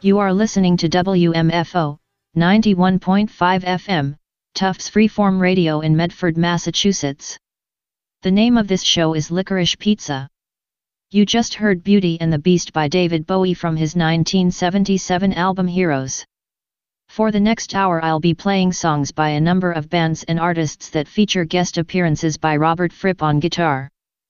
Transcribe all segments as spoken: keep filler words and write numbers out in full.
You are listening to W M F O, ninety-one point five F M, Tufts Freeform Radio in Medford, Massachusetts. The name of this show is Licorice Pizza. You just heard Beauty and the Beast by David Bowie from his nineteen seventy-seven album Heroes. For the next hour I'll be playing songs by a number of bands and artists that feature guest appearances by Robert Fripp on guitar.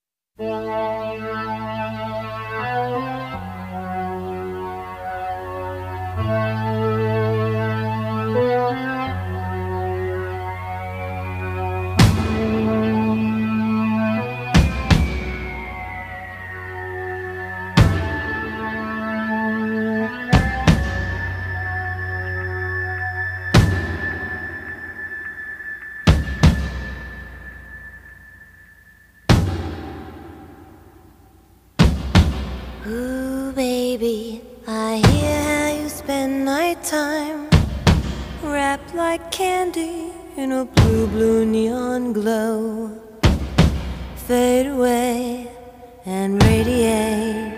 Ooh, baby, I hear how you spend nighttime, wrapped like candy in a blue, blue neon glow. Fade away and radiate.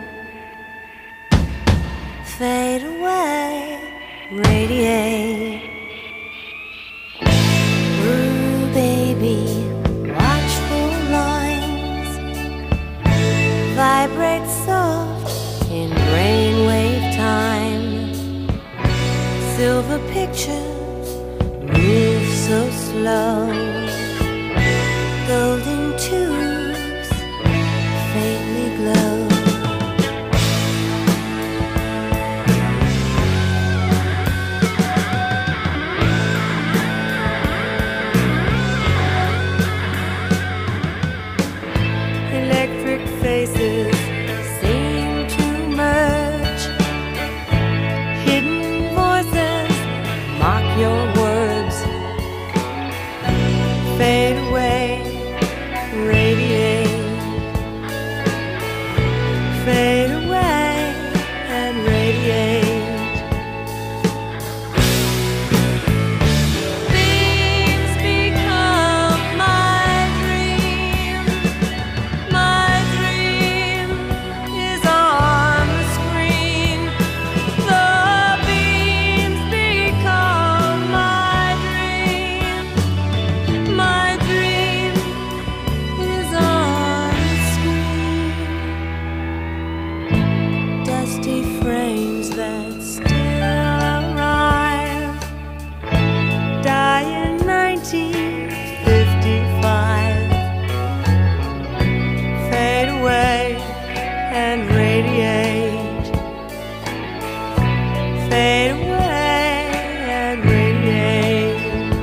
Fade away, radiate. Ooh, baby, watchful lines vibrate soft in brainwave time. Silver pictures move so slow. Golden tubes faintly glow. Electric faces seem to merge. Hidden voices mock your words. Fade away, radiate. Fade away and radiate. Beams become my dream. My dream is on the screen. The beams become my dream. My dream is on the screen. Dusty frames that still arrive die in nineteen fifty-five. Fade away and radiate. Fade away and radiate.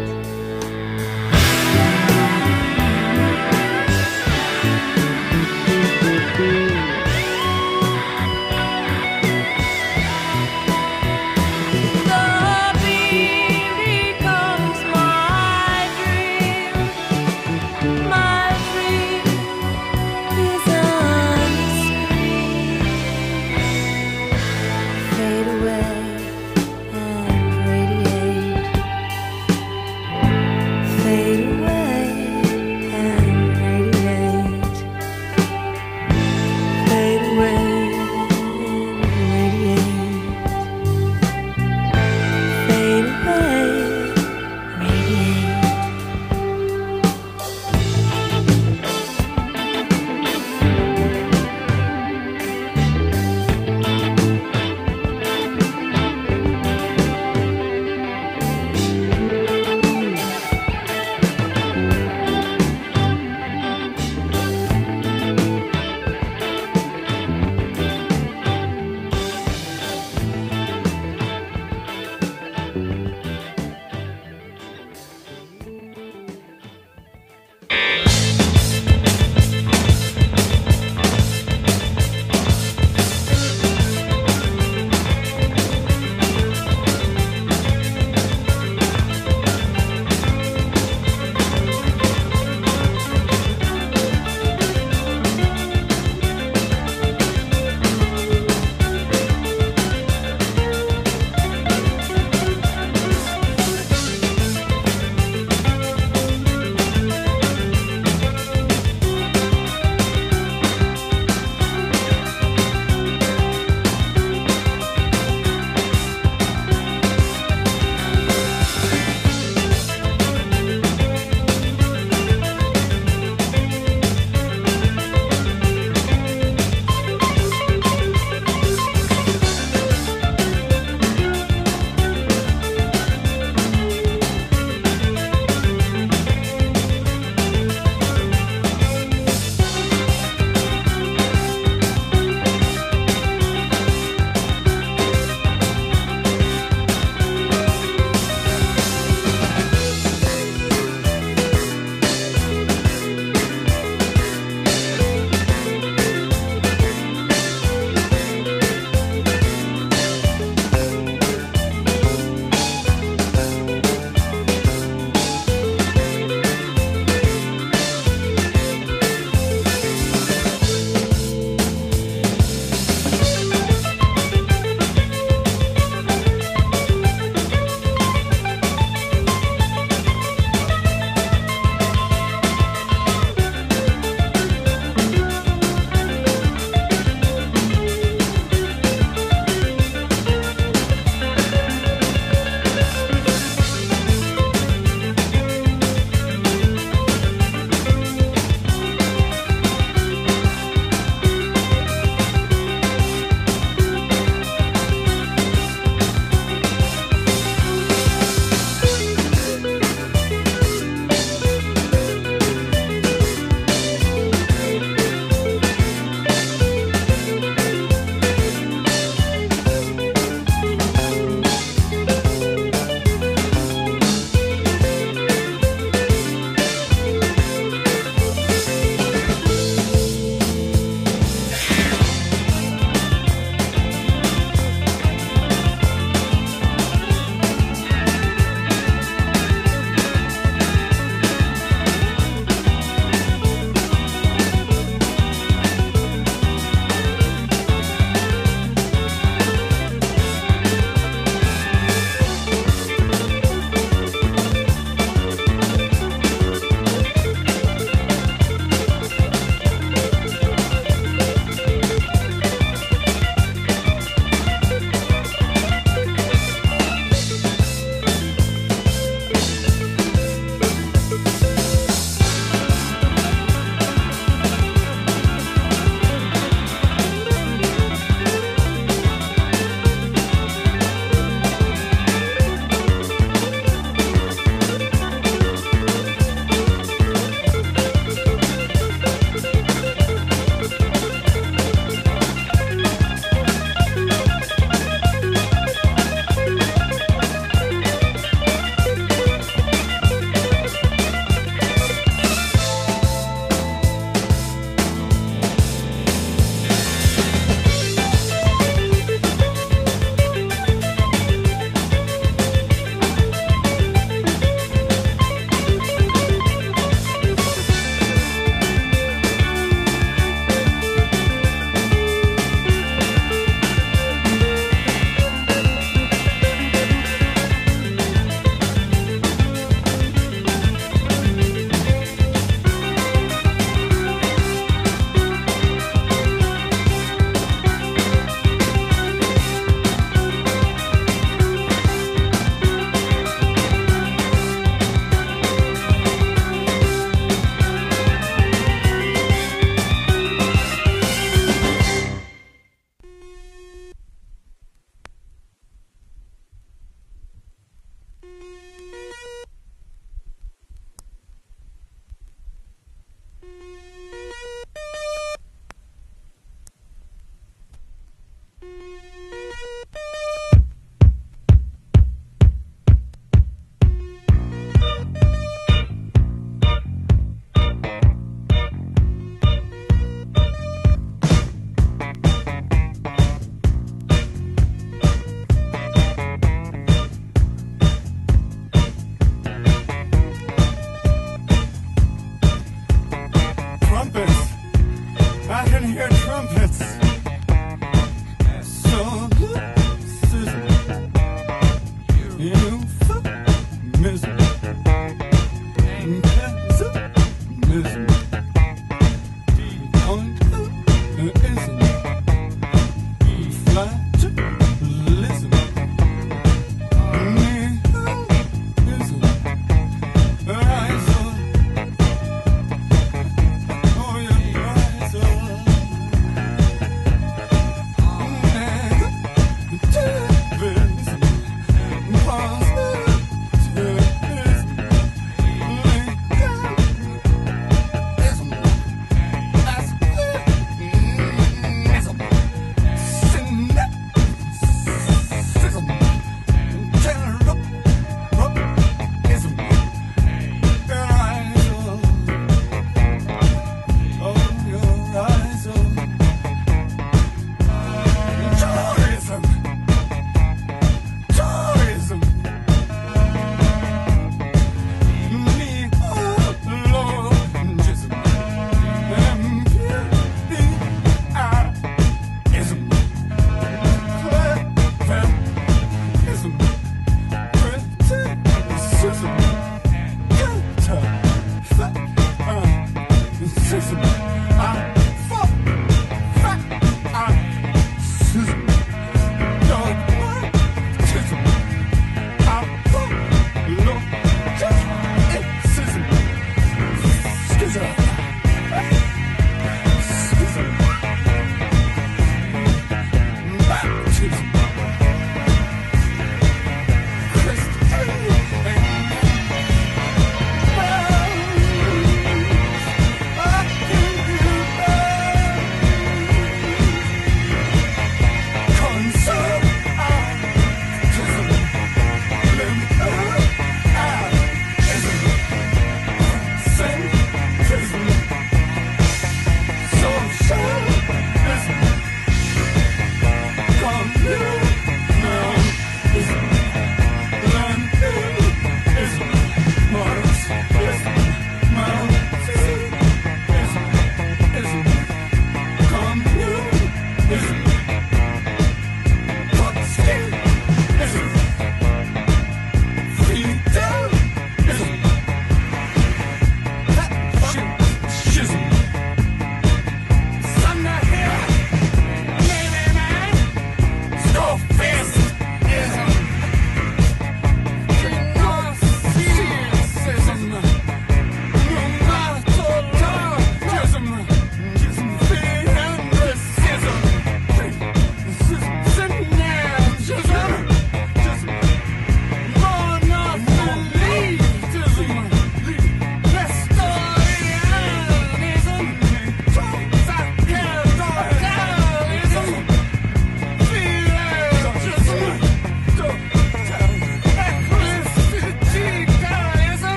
The beam becomes my dream. My dream is on the screen. Fade away and radiate. Fade away and radiate. Fade away and radiate. Fade away, radiate.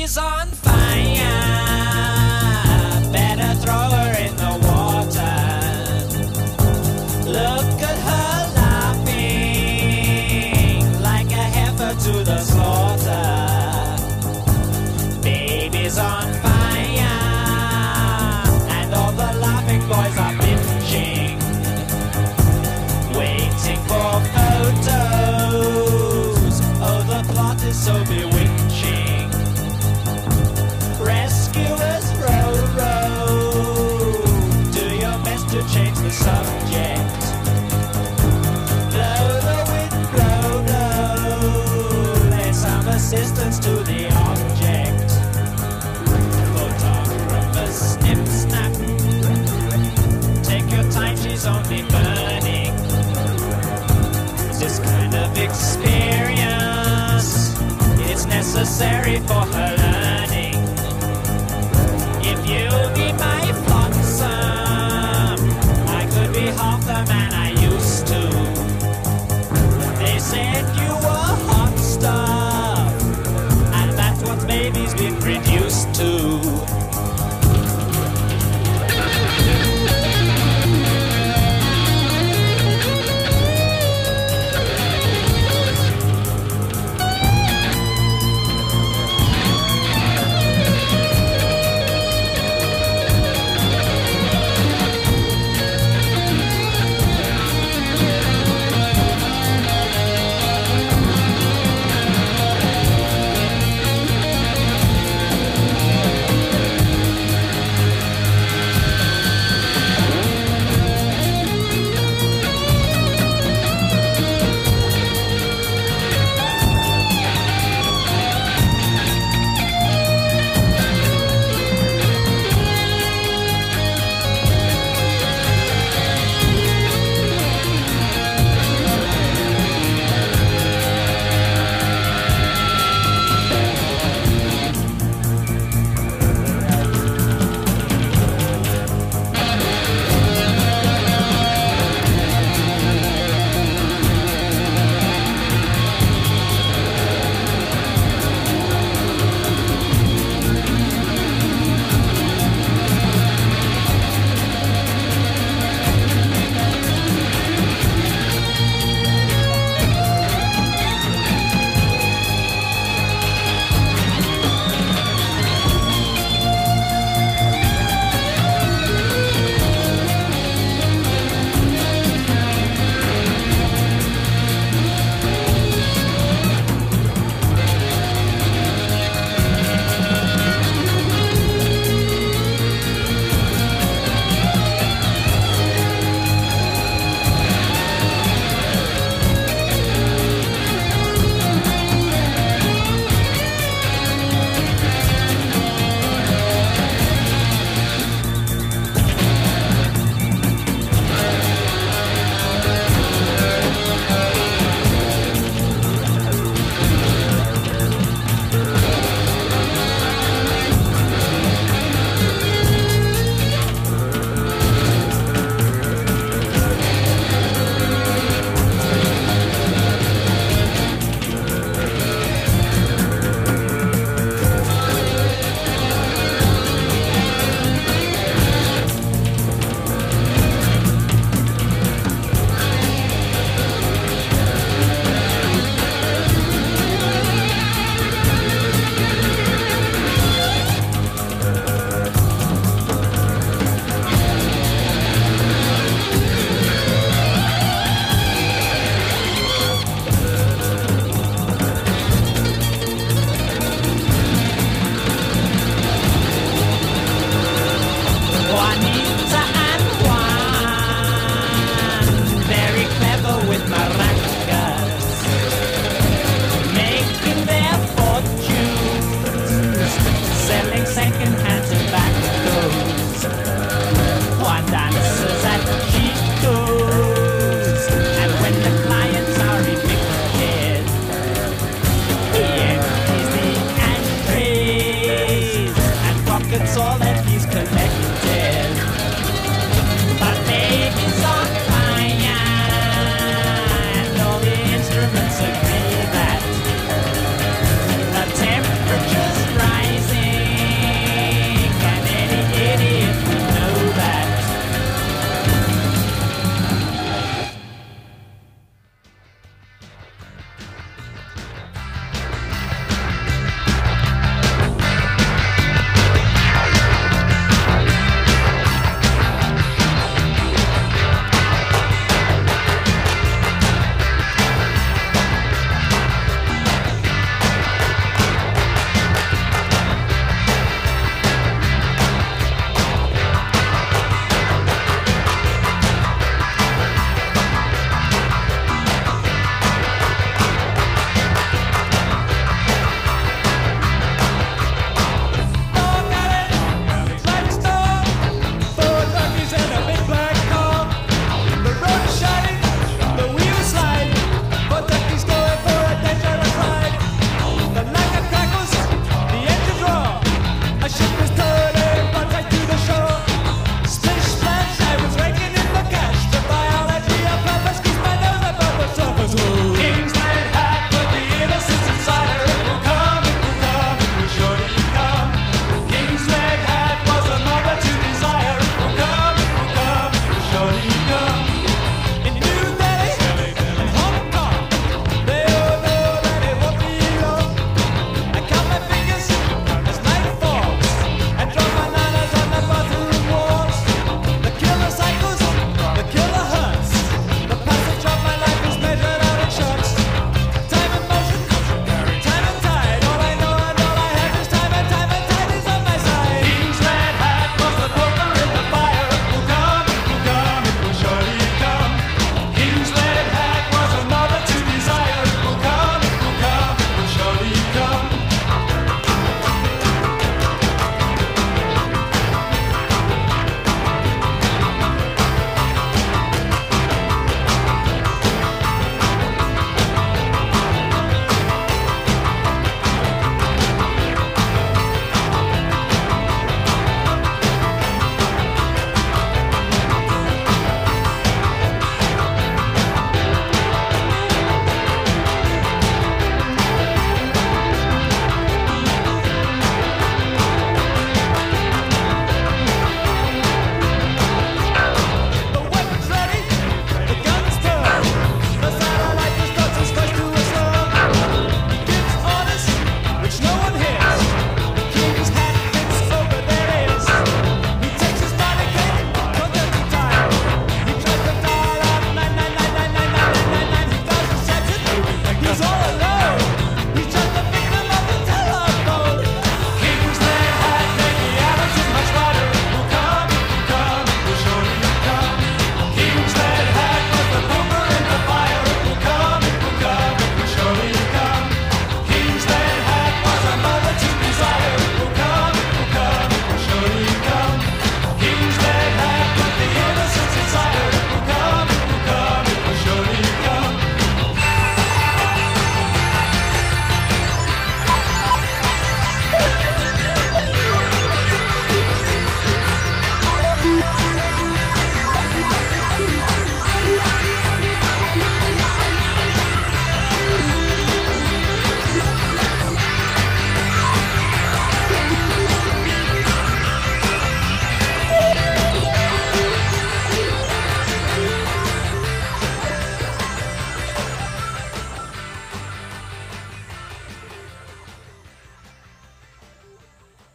Baby's on fire. Better throw her in the water. Look at her laughing like a heifer to the slaughter. Baby's on fire, and all the laughing boys are bitching, waiting for photos. Oh, the plot is so bewitching. Rescuers row, row, do your best to change the subject. Blow the wind, blow, blow, lend some assistance to the object. Photographer snip, snap, take your time, she's only burning. This kind of experience is necessary for her learning. If you'll be my flotsam, I could be half the man I used to. They said you were hot stuff, and that's what baby's been reduced to.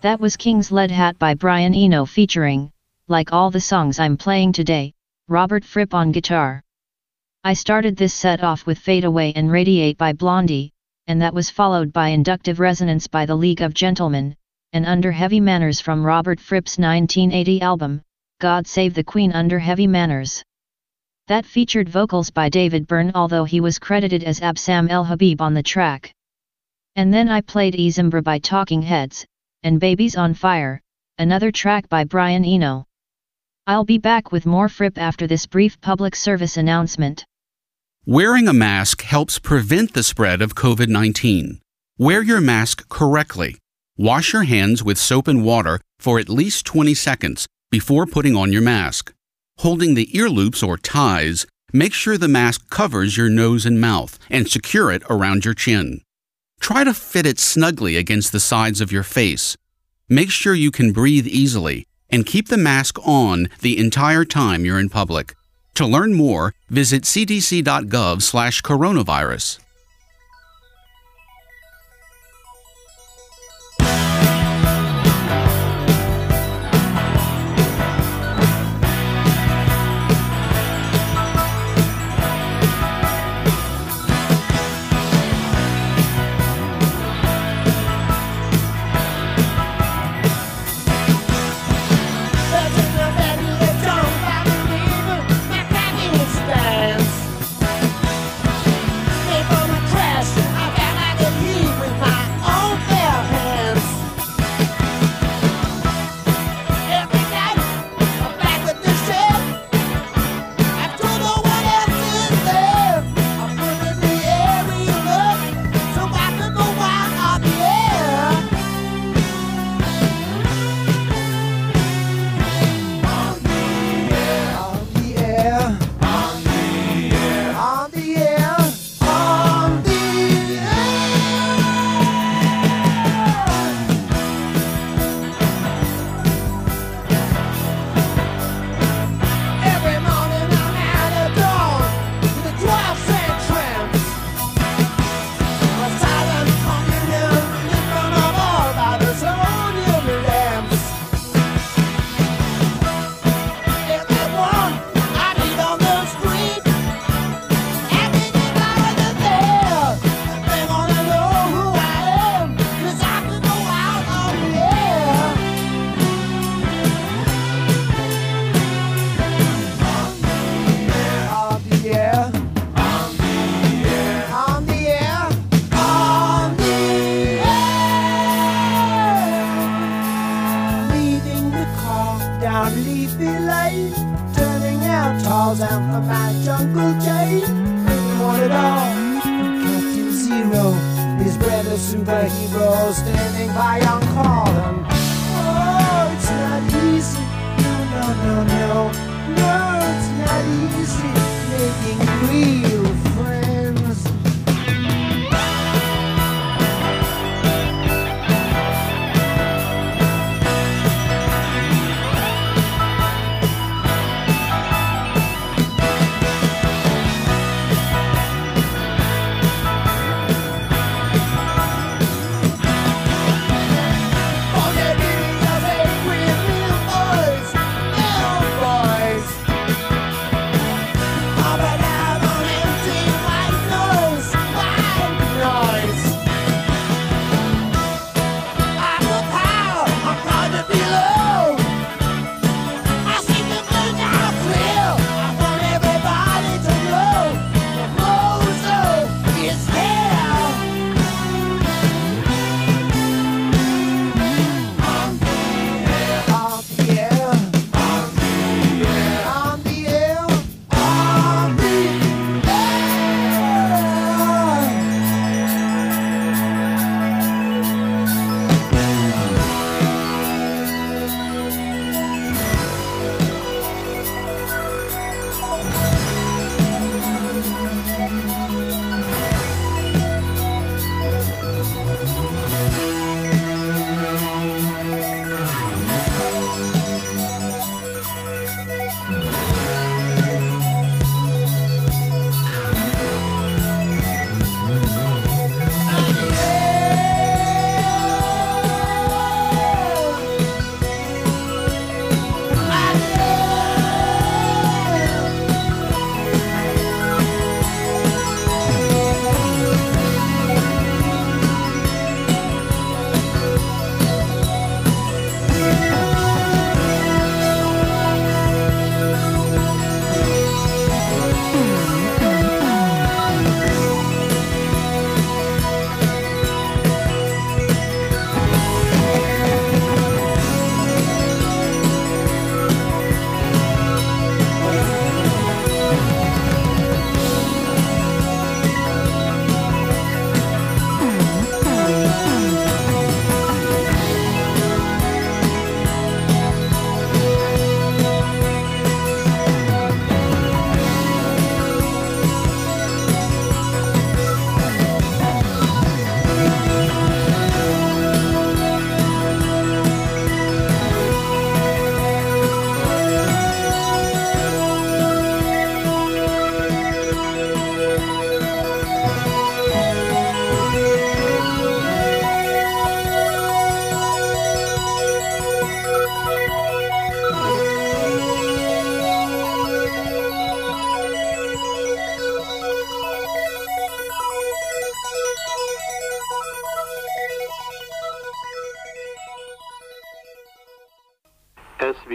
That was King's Lead Hat by Brian Eno featuring, like all the songs I'm playing today, Robert Fripp on guitar. I started this set off with Fade Away and Radiate by Blondie, and that was followed by Inductive Resonance by the League of Gentlemen, and Under Heavy Manners from Robert Fripp's nineteen eighty album, God Save the Queen Under Heavy Manners. That featured vocals by David Byrne, although he was credited as Absam El Habib on the track. And then I played Izimbra by Talking Heads, and Babies on Fire, another track by Brian Eno. I'll be back with more Fripp after this brief public service announcement. Wearing a mask helps prevent the spread of COVID nineteen. Wear your mask correctly. Wash your hands with soap and water for at least twenty seconds before putting on your mask. Holding the ear loops or ties, make sure the mask covers your nose and mouth and secure it around your chin. Try to fit it snugly against the sides of your face. Make sure you can breathe easily and keep the mask on the entire time you're in public. To learn more, visit c d c dot gov slash coronavirus.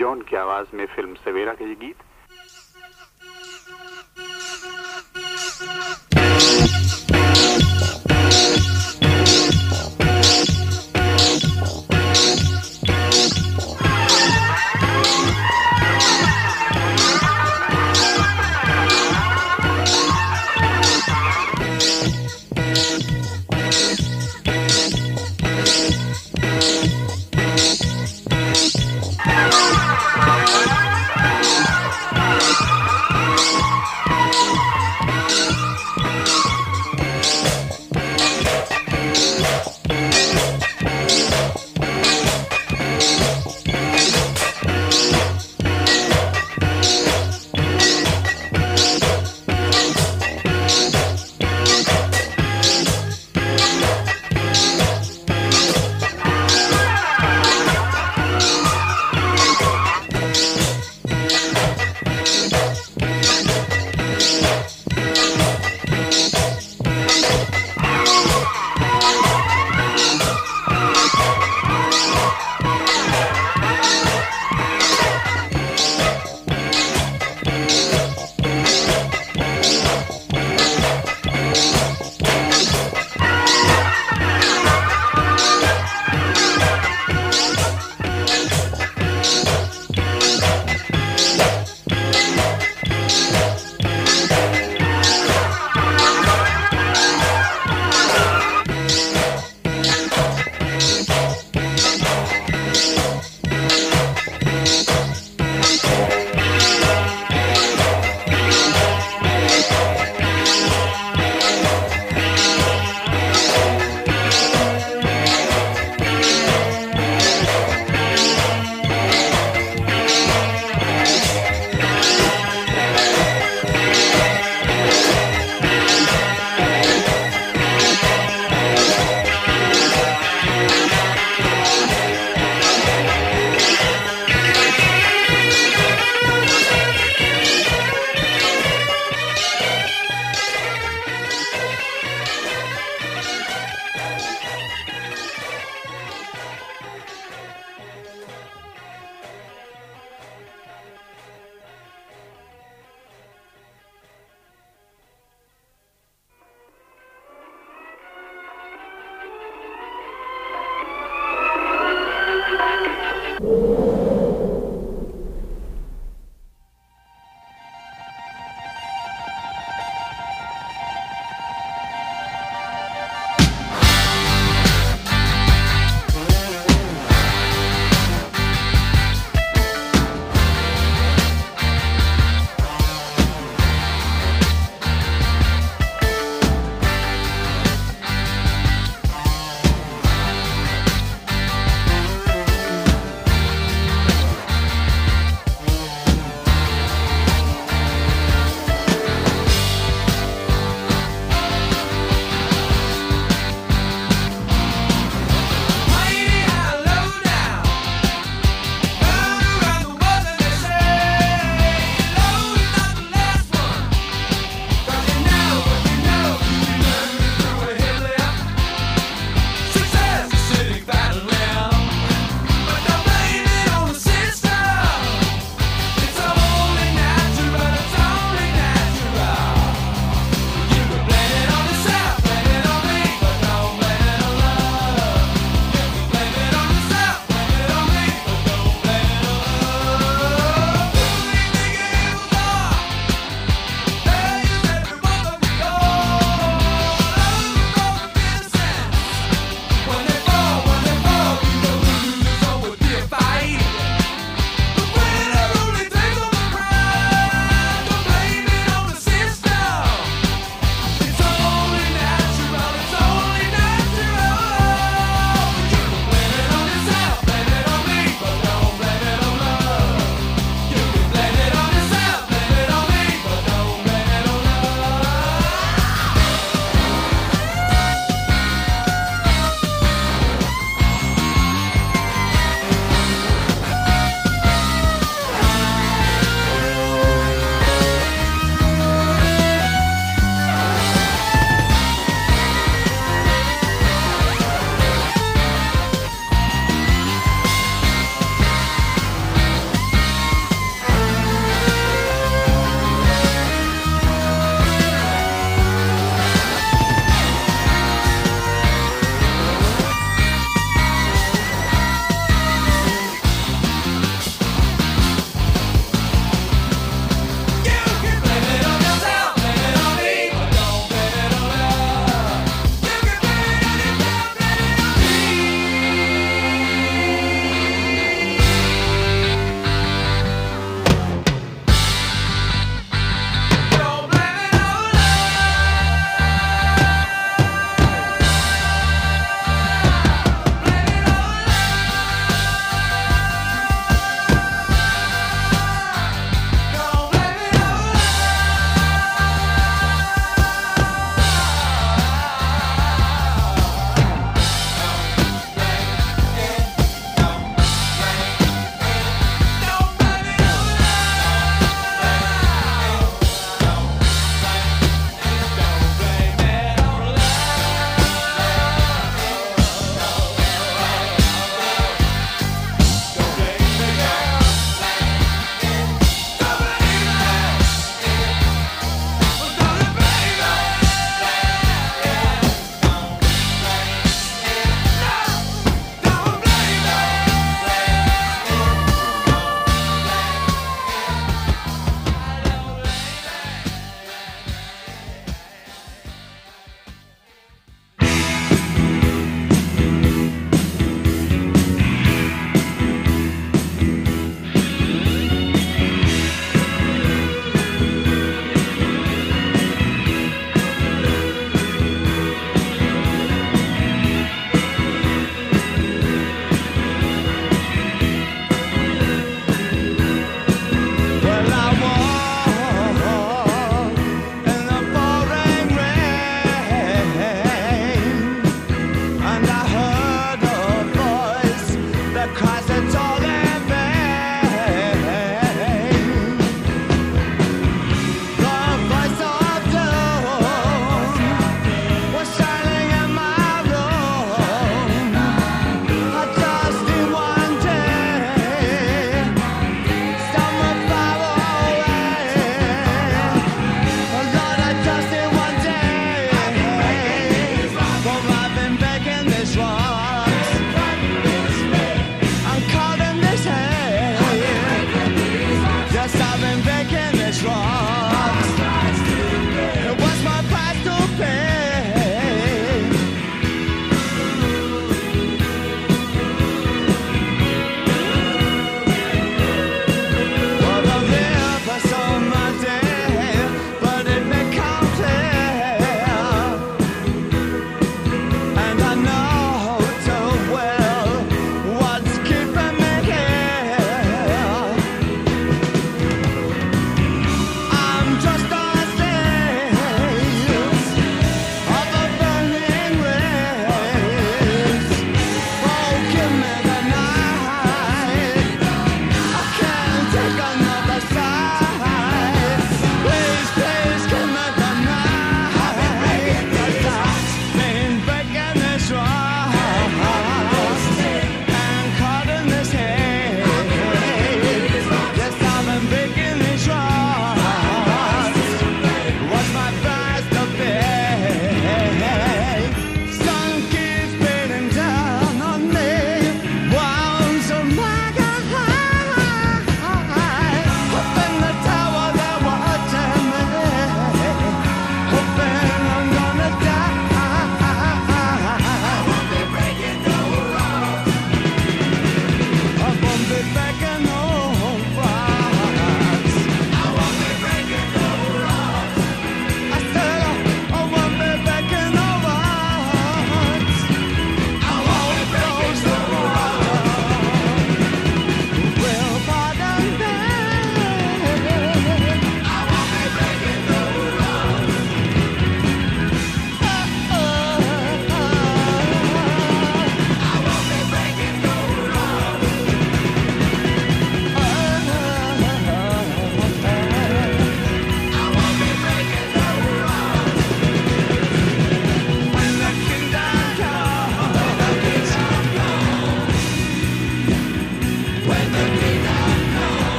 John की आवाज में film सवेरा का ये गीत।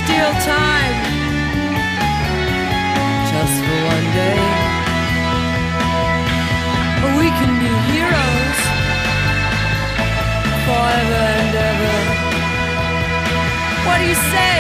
steal time just for one day. We can be heroes forever and ever. What do you say?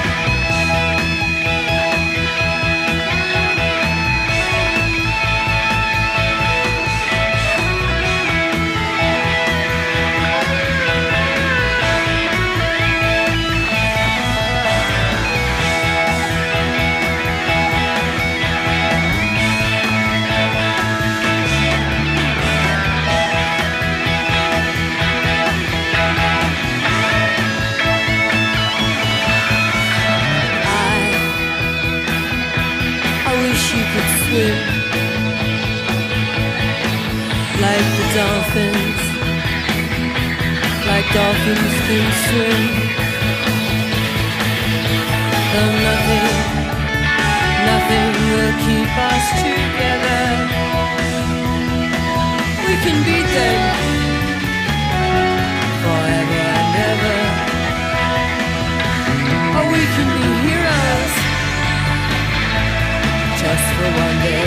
Like the dolphins, like dolphins can swim. Though nothing, nothing will keep us together. We can beat them forever and ever. Or we can be heroes just for one day.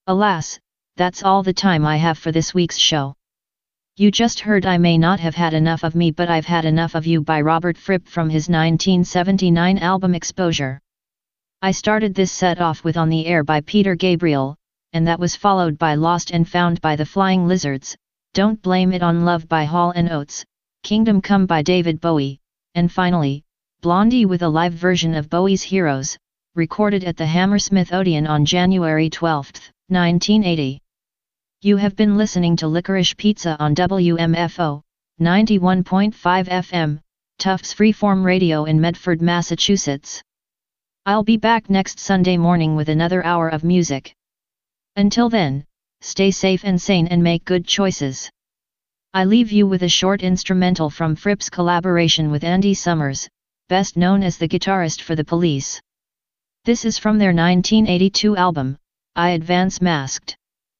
Alas, that's all the time I have for this week's show. You just heard I May Not Have Had Enough of Me But I've Had Enough of You by Robert Fripp from his nineteen seventy-nine album Exposure. I started this set off with On the Air by Peter Gabriel, and that was followed by Lost and Found by the Flying Lizards, Don't Blame It on Love by Hall and Oates, Kingdom Come by David Bowie, and finally, Blondie with a live version of Bowie's Heroes, recorded at the Hammersmith Odeon on January twelfth, nineteen eighty. You have been listening to Licorice Pizza on W M F O, ninety-one point five F M, Tufts Freeform Radio in Medford, Massachusetts. I'll be back next Sunday morning with another hour of music. Until then, stay safe and sane and make good choices. I leave you with a short instrumental from Fripp's collaboration with Andy Summers, best known as the guitarist for The Police. This is from their nineteen eighty-two album, I Advance Masked.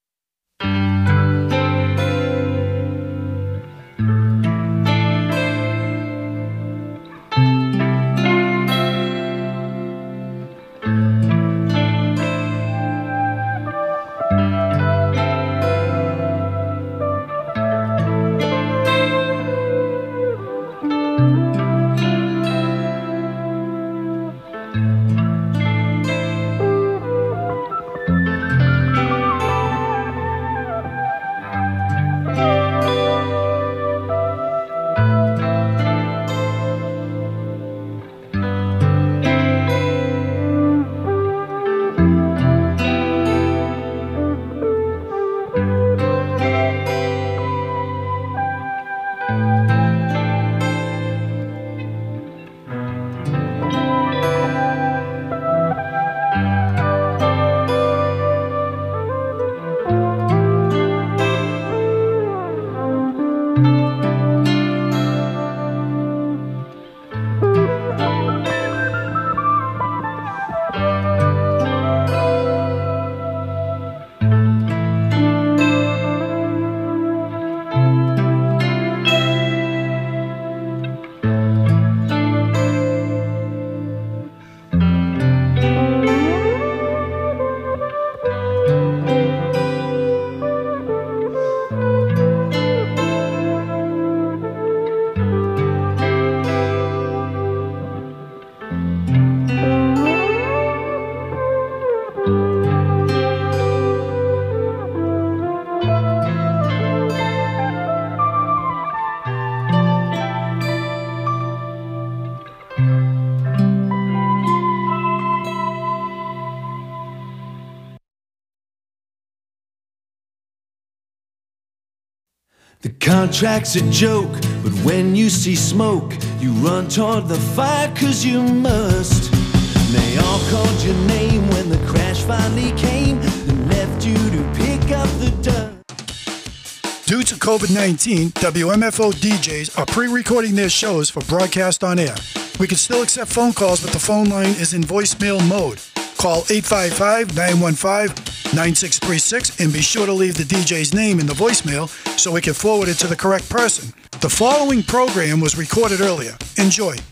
The contract's a joke, but when you see smoke, you run toward the fire 'cause you must. And they all called your name when the crash finally came and left you to pick up the dust. Due to COVID nineteen, W M F O D Js are pre-recording their shows for broadcast on air. We can still accept phone calls, but the phone line is in voicemail mode. Call eight five five, nine one five, nine six three six and be sure to leave the D J's name in the voicemail so we can forward it to the correct person. The following program was recorded earlier. Enjoy.